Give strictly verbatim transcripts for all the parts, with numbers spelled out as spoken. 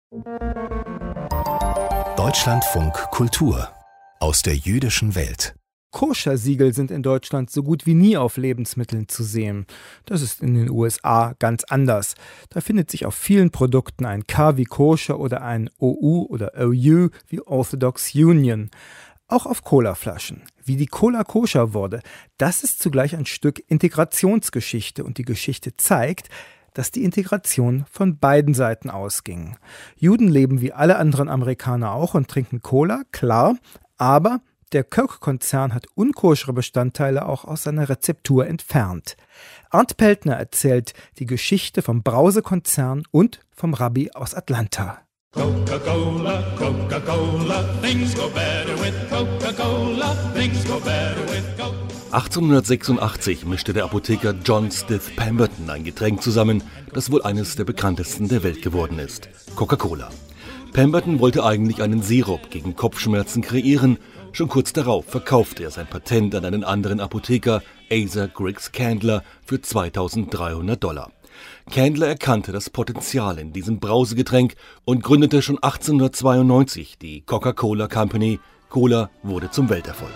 Deutschlandfunk Kultur aus der jüdischen Welt. Koscher-Siegel sind in Deutschland so gut wie nie auf Lebensmitteln zu sehen. Das ist in den U S A ganz anders. Da findet sich auf vielen Produkten ein K wie Koscher oder ein O U oder O U wie Orthodox Union. Auch auf Colaflaschen. Wie die Cola koscher wurde, das ist zugleich ein Stück Integrationsgeschichte und die Geschichte zeigt, dass die Integration von beiden Seiten ausging. Juden leben wie alle anderen Amerikaner auch und trinken Cola, klar, aber der Coke-Konzern hat unkoschere Bestandteile auch aus seiner Rezeptur entfernt. Arndt Peltner erzählt die Geschichte vom Brause-Konzern und vom Rabbi aus Atlanta. Coca-Cola, Coca-Cola, things go better with Coca-Cola, things go better with Coca. achtzehnhundertsechsundachtzig mischte der Apotheker John Stith Pemberton ein Getränk zusammen, das wohl eines der bekanntesten der Welt geworden ist: Coca-Cola. Pemberton wollte eigentlich einen Sirup gegen Kopfschmerzen kreieren. Schon kurz darauf verkaufte er sein Patent an einen anderen Apotheker, Asa Griggs Candler, für zweitausenddreihundert Dollar. Candler erkannte das Potenzial in diesem Brausegetränk und gründete schon achtzehnhundertzweiundneunzig die Coca-Cola Company. Cola wurde zum Welterfolg.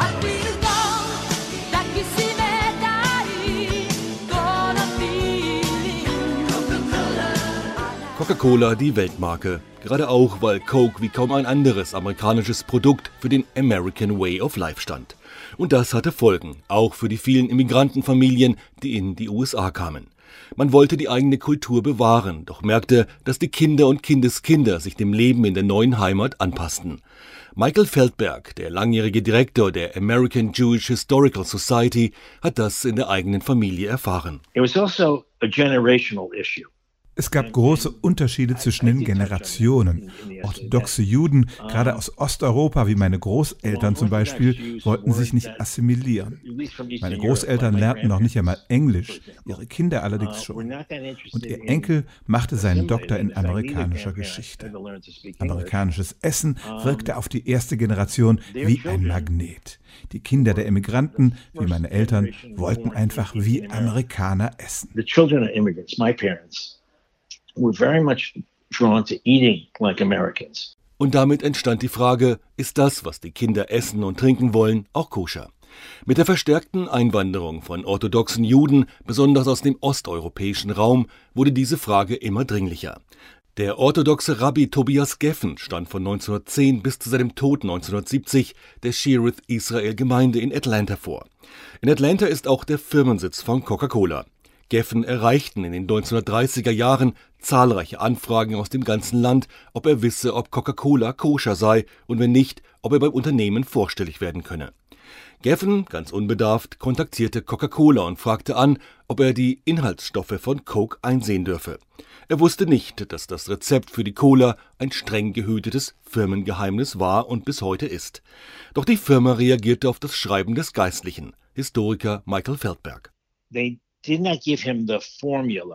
Coca-Cola, die Weltmarke. Gerade auch, weil Coke wie kaum ein anderes amerikanisches Produkt für den American Way of Life stand. Und das hatte Folgen, auch für die vielen Immigrantenfamilien, die in die U S A kamen. Man wollte die eigene Kultur bewahren, doch merkte, dass die Kinder und Kindeskinder sich dem Leben in der neuen Heimat anpassten. Michael Feldberg, der langjährige Direktor der American Jewish Historical Society, hat das in der eigenen Familie erfahren. It was also a generational issue. Es gab große Unterschiede zwischen den Generationen. Orthodoxe Juden, gerade aus Osteuropa, wie meine Großeltern zum Beispiel, wollten sich nicht assimilieren. Meine Großeltern lernten noch nicht einmal Englisch, ihre Kinder allerdings schon. Und ihr Enkel machte seinen Doktor in amerikanischer Geschichte. Amerikanisches Essen wirkte auf die erste Generation wie ein Magnet. Die Kinder der Immigranten, wie meine Eltern, wollten einfach wie Amerikaner essen. We're very much drawn to eating like Americans. Und damit entstand die Frage, ist das, was die Kinder essen und trinken wollen, auch koscher? Mit der verstärkten Einwanderung von orthodoxen Juden, besonders aus dem osteuropäischen Raum, wurde diese Frage immer dringlicher. Der orthodoxe Rabbi Tobias Geffen stand von neunzehnhundertzehn bis zu seinem Tod neunzehnhundertsiebzig der Shearith Israel Gemeinde in Atlanta vor. In Atlanta ist auch der Firmensitz von Coca-Cola. Geffen erreichten in den neunzehnhundertdreißiger Jahren zahlreiche Anfragen aus dem ganzen Land, ob er wisse, ob Coca-Cola koscher sei und wenn nicht, ob er beim Unternehmen vorstellig werden könne. Geffen, ganz unbedarft, kontaktierte Coca-Cola und fragte an, ob er die Inhaltsstoffe von Coke einsehen dürfe. Er wusste nicht, dass das Rezept für die Cola ein streng gehütetes Firmengeheimnis war und bis heute ist. Doch die Firma reagierte auf das Schreiben des Geistlichen, Historiker Michael Feldberg. They did not give him the formula.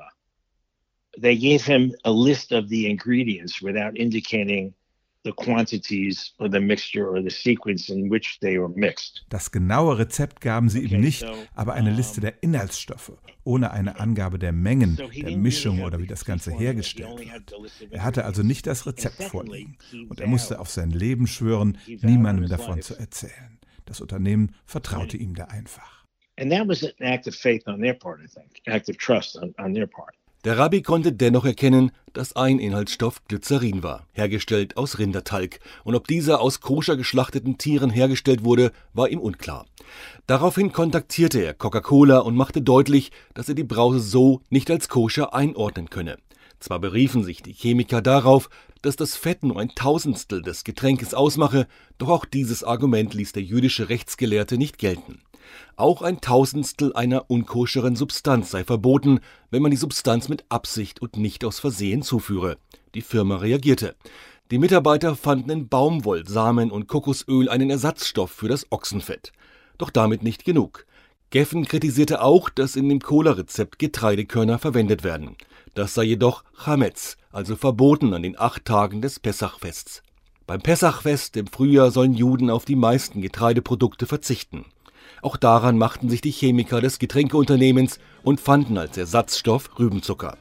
They gave him a list of the ingredients without indicating the quantities or the mixture or the sequence in which they were mixed. Das genaue Rezept gaben sie ihm nicht, aber eine Liste der Inhaltsstoffe, ohne eine Angabe der Mengen, der Mischung oder wie das Ganze hergestellt wird. Er hatte also nicht das Rezept vorliegen und er musste auf sein Leben schwören, niemandem davon zu erzählen. Das Unternehmen vertraute ihm da einfach. And that was an act of faith on their part, I think, an act of trust on, on their part. Der Rabbi konnte dennoch erkennen, dass ein Inhaltsstoff Glycerin war, hergestellt aus Rindertalg. Und ob dieser aus koscher geschlachteten Tieren hergestellt wurde, war ihm unklar. Daraufhin kontaktierte er Coca-Cola und machte deutlich, dass er die Brause so nicht als koscher einordnen könne. Zwar beriefen sich die Chemiker darauf, dass das Fett nur ein Tausendstel des Getränkes ausmache, doch auch dieses Argument ließ der jüdische Rechtsgelehrte nicht gelten. Auch ein Tausendstel einer unkoscheren Substanz sei verboten, wenn man die Substanz mit Absicht und nicht aus Versehen zuführe. Die Firma reagierte. Die Mitarbeiter fanden in Baumwoll, Samen und Kokosöl einen Ersatzstoff für das Ochsenfett. Doch damit nicht genug. Geffen kritisierte auch, dass in dem Cola-Rezept Getreidekörner verwendet werden. Das sei jedoch Chametz, also verboten an den acht Tagen des Pessachfests. Beim Pessachfest im Frühjahr sollen Juden auf die meisten Getreideprodukte verzichten. Auch daran machten sich die Chemiker des Getränkeunternehmens und fanden als Ersatzstoff Rübenzucker.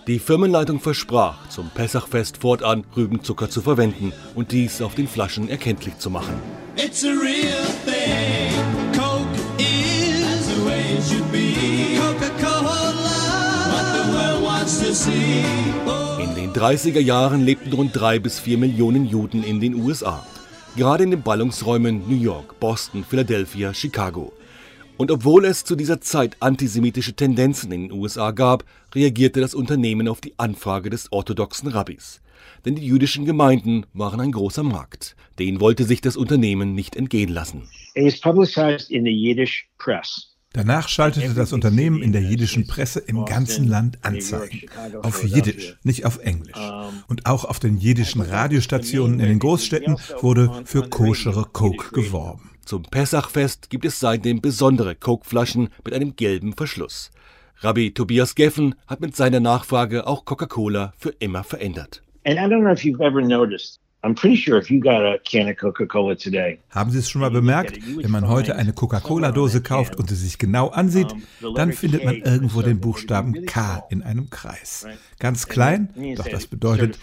Die Firmenleitung versprach, zum Pessachfest fortan Rübenzucker zu verwenden und dies auf den Flaschen erkenntlich zu machen. It's a real thing. Coke is the way it should be. Coca-Cola, what the world wants to see. Oh. In den dreißiger Jahren lebten rund drei bis vier Millionen Juden in den U S A. Gerade in den Ballungsräumen New York, Boston, Philadelphia, Chicago. Und obwohl es zu dieser Zeit antisemitische Tendenzen in den U S A gab, reagierte das Unternehmen auf die Anfrage des orthodoxen Rabbis. Denn die jüdischen Gemeinden waren ein großer Markt. Den wollte sich das Unternehmen nicht entgehen lassen. It was publicized in the Yiddish press. Danach schaltete das Unternehmen in der jiddischen Presse im ganzen Land Anzeigen. Auf Jiddisch, nicht auf Englisch. Und auch auf den jiddischen Radiostationen in den Großstädten wurde für koschere Coke geworben. Zum Pessachfest gibt es seitdem besondere Coke-Flaschen mit einem gelben Verschluss. Rabbi Tobias Geffen hat mit seiner Nachfrage auch Coca-Cola für immer verändert. And I don't know if you've ever noticed, I'm pretty sure if you got a can of Coca-Cola today. Haben Sie es schon mal bemerkt? Wenn man heute eine Coca-Cola-Dose kauft und sie sich genau ansieht, dann findet man irgendwo den Buchstaben K in einem Kreis. Ganz klein, doch das bedeutet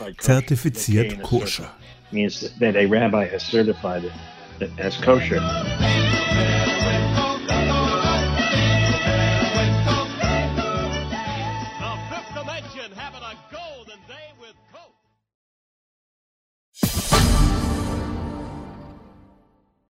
zertifiziert koscher. Means that a rabbi has certified it as kosher.